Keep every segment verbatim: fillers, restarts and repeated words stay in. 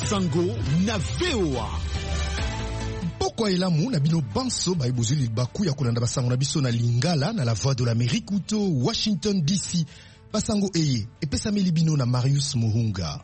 Sango na V O A. Pokwa elamu na bino banso ba ebozili baku ya kolanda basango na biso na Lingala na la Voix de l'Amérique uto Washington D C. Basango eye epesameli bino na Marius Muhunga.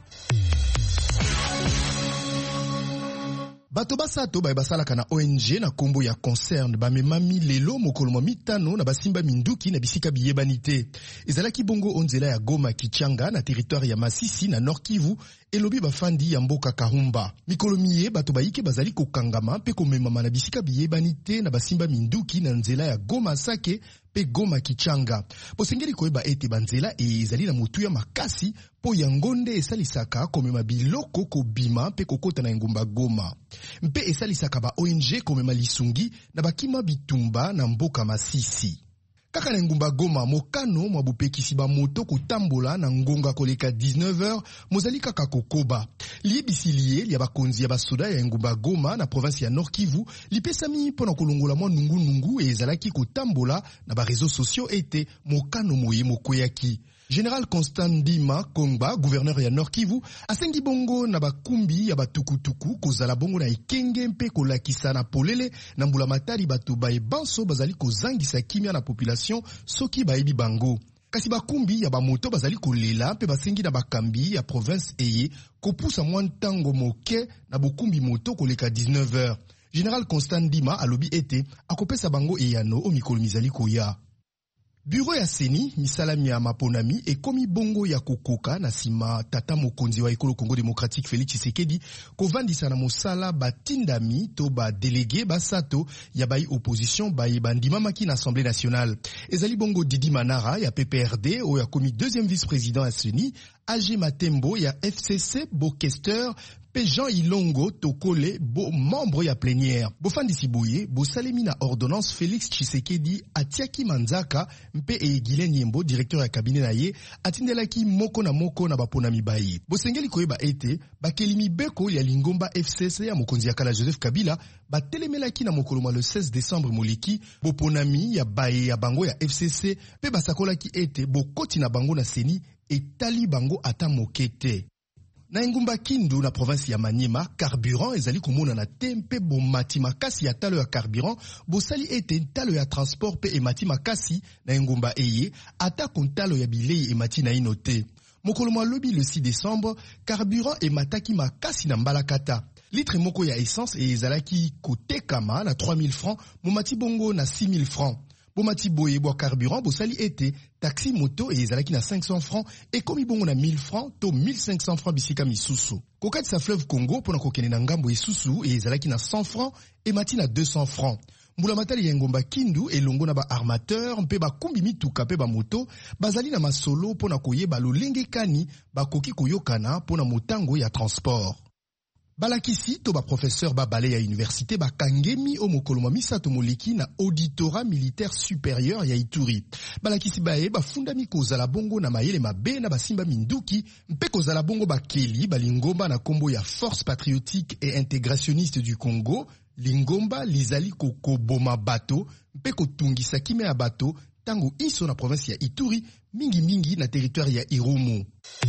Bato basato ba basalaka na O N G na kombo ya concerne ba memami lelo mokolo mitano na basimba minduki na bisika biyebanite. Ezalaki bongo onzela ya Goma Kichanga na territoire ya Masisi na Nord Kivu elobi bafandi ya mboka Kahumba. Mikolo miye bato baike bazali kokangama pe komemama na bisika biyebanite na basimba minduki na nzela ya Goma Sake pe Goma Kichanga. Bosengeli koyeba ete banzela e ezali na mutu ya makasi po yangonde esalisaka komema biloko kobima pe kokota na engumba Goma. Mpe esalisaka ba O N G komema lisungi na bakima bitumba na mboka Masisi. Kaka na ngumba Goma mokano mwa bupekisi ba moto kotambola na ngonga koleka dix-neuf heures mozali kaka kokoba. Liebisi liye ya bakonzi ya basoda ya ngumba Goma na province ya Nord Kivu lipesami pona kolongola mwa nungu nungu e ezalaki kotambola na ba réseaux sociaux ete mokano moye mokoyaki. Général Constant Ndima Kongba, gouverneur ya Nord Kivu, asengi bongo na bakumbi ya batukutuku kozala bongo na ikenge mpe kolakisa na polele na mbula matari bato bae banso bazali kozangisa kimia na population soki baebi bango. Kasi bakumbi ya bamoto bazali kolela mpe basengi na bakambi ya province eye kopusa mwa ntango moke na bokumbi moto koleka dix-neuf heures. Général Constant Ndima alobi ete akopesa bango eyano o mikolo mizali koya. Bureau ya Seni, misalami ya maponami, ekomi bongo ya kokoka na sima tata mokonzi wa ekolo Congo Démocratique Félix Tshisekedi kovandisa na mosala batindami to ba délégué basato ya bai opposition bai bandimamaki na Assemblée nationale. Ezali bongo Didi Manara ya P P R D o ya komi deuxième vice-président ya Seni, A G Matembo ya F C C Bokester, pe Jean Ilongo Tokole bo membre ya plénière. Bofandisi boye, bo salemi na ordonnance Félix Tshisekedi atiaki manzaka mpe e Guilain Yembo, directeur ya cabinet na ye, atindelaki moko na moko na baponami baye. Bosengeli koyeba ete, bakelimi beko ya Lingomba F C C ya mokonzi ya kala Joseph Kabila, batelemelaki na mokoloma le seize décembre moleki, boponami ya baye ya bango ya F C C, pe basakolaki ete bokoti na bango na Seni etali bango ata mokete. Na ngumba Kindu na province ya Maniema, carburant ezali komona na tempe bo mati makasi ya talo ya carburant, bo sali ete talo ya transport pe emati makasi na ngumba eye, ata kontalo ya bilei emati na inote. Mokolo malobi le six décembre, carburant emataki makasi na mbalakata. Litre moko ya essence e ezalaki kotekama na trois mille francs, momati bongo na six mille francs. Bomati boye bo carburant bo sali ete taxi moto e ezalaki na cinq cents francs et komi bongo na mille francs to mille cinq cents francs bisika misusu. Kokati sa fleuve Congo pona kokene na ngambo esusu e ezalaki na cent francs et mati na deux cents francs. Mbula matali ya ngomba Kindu elongo na ba armateur mpe ba kumbi mituka pe ba moto bazali na masolo pona koyeba lolenge kani bakoki koyokana pona motango ya transport. Balakisi to ba professeur ba bale ya université ba kangemi o mokoloma misato moleki na auditorat militaire supérieur ya Ituri. Balakisi bae ba fundami kozala bongo na mayele mabe na basimba minduki mpe kozala bongo ba keli balingomba na kombo ya Force patriotique et intégrationniste du Congo, Lingomba lizali kokoboma bato mpe kotungisa kime ya bato tango iso na province ya Ituri mingi mingi na territoire ya Irumu.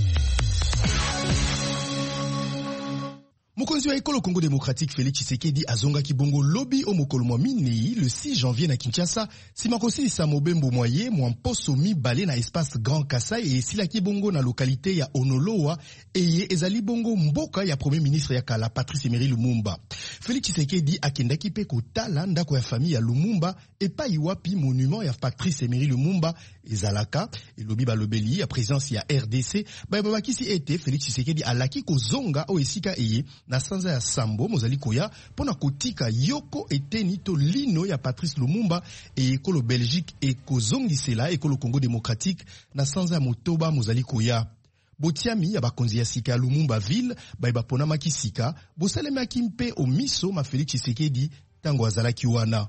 Mokonzi wa ekolo Congo Démocratique Félix Tshisekedi azongaki bongo lobi o mokolo mwa minei le six janvier na Kinshasa, sima kosilisa mobembo moye mwa mposo mibale na espace Grand Kasai e esilaki bongo na lokalité ya Onoloa eye ezali bongo mboka ya premier ministre ya kala Patrice Emery Lumumba. Félix Tshisekedi akendaki pe kotala ndako ya famille ya Lumumba epai wapi monument ya Patrice Emery Lumumba ezalaka elobi balobeli ya présidence ya R D C ba babakisi ete Félix Tshisekedi alaki kozonga o esika eye na sanza ya Sambo mozali koya pona kotika yoko eteni to lino ya Patrice Lumumba e ekolo Belgique e kozongisela ekolo Congo Démocratique na sanza ya Motoba mozali koya. Botiami ya bakonzi ya sika ya Lumumba ville ba pona makisika bosalemaki mpe o miso ma Félix Tshisekedi tango azalaki wana.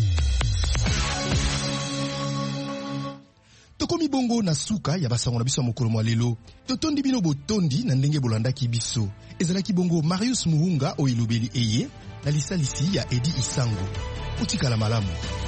Tokomi bongo na suka ya basango na biso ya mokolo mwa lelo. Totondi bino botondi na ndenge bolandaki biso. Ezalaki bongo Marius Muhunga o ilobeli eye na lisalisi ya Edi Isango. Utikala malamu.